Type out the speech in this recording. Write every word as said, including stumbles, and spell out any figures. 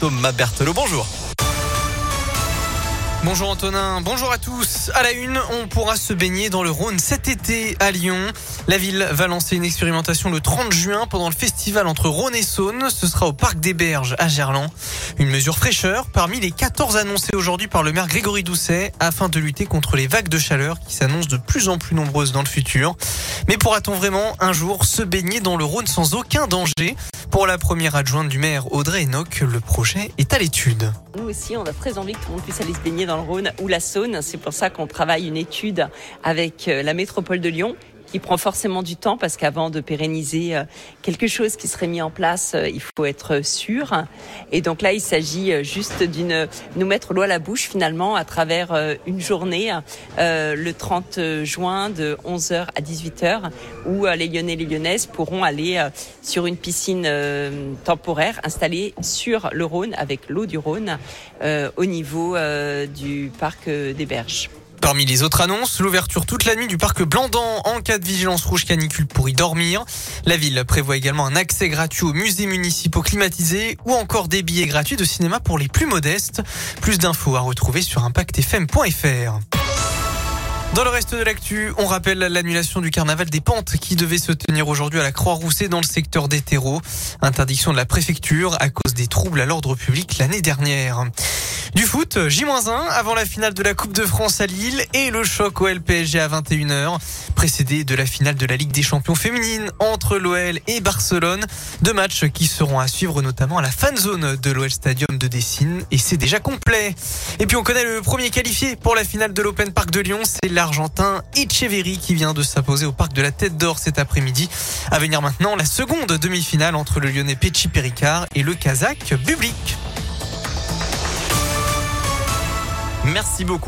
Thomas Berthelot. Bonjour. Bonjour Antonin, bonjour à tous. À la une, on pourra se baigner dans le Rhône cet été à Lyon. La ville va lancer une expérimentation le trente juin pendant le festival entre Rhône et Saône. Ce sera au Parc des Berges à Gerland. Une mesure fraîcheur parmi les quatorze annoncées aujourd'hui par le maire Grégory Doucet afin de lutter contre les vagues de chaleur qui s'annoncent de plus en plus nombreuses dans le futur. Mais pourra-t-on vraiment un jour se baigner dans le Rhône sans aucun danger ? Pour la première adjointe du maire Audrey Enoch, le projet est à l'étude. Nous aussi, on a très envie que tout le monde puisse aller se baigner dans le Rhône ou la Saône. C'est pour ça qu'on travaille une étude avec la métropole de Lyon, qui prend forcément du temps parce qu'avant de pérenniser quelque chose qui serait mis en place, il faut être sûr. Et donc là, il s'agit juste d'une nous mettre l'eau à la bouche finalement à travers une journée euh, le trente juin de onze heures à dix-huit heures où les Lyonnais et les Lyonnaises pourront aller sur une piscine euh, temporaire installée sur le Rhône avec l'eau du Rhône euh, au niveau euh, du parc des Berges. Parmi les autres annonces, l'ouverture toute la nuit du parc Blandan en cas de vigilance rouge canicule pour y dormir. La ville prévoit également un accès gratuit aux musées municipaux climatisés ou encore des billets gratuits de cinéma pour les plus modestes. Plus d'infos à retrouver sur impact f m point f r. Dans le reste de l'actu, on rappelle l'annulation du carnaval des Pentes qui devait se tenir aujourd'hui à la Croix-Roussée dans le secteur des terreaux. Interdiction de la préfecture à cause des troubles à l'ordre public l'année dernière. Du foot, J un avant la finale de la Coupe de France à Lille et le choc O L P S G à vingt et une heures, précédé de la finale de la Ligue des Champions féminine entre l'O L et Barcelone. Deux matchs qui seront à suivre notamment à la fan zone de l'O L Stadium de Dessine et c'est déjà complet. Et puis on connaît le premier qualifié pour la finale de l'Open Park de Lyon, c'est l'Argentin Etcheverry qui vient de s'imposer au Parc de la Tête d'Or cet après-midi. À venir maintenant la seconde demi-finale entre le Lyonnais Petchi Péricard et le Kazakh Bublik. Merci beaucoup.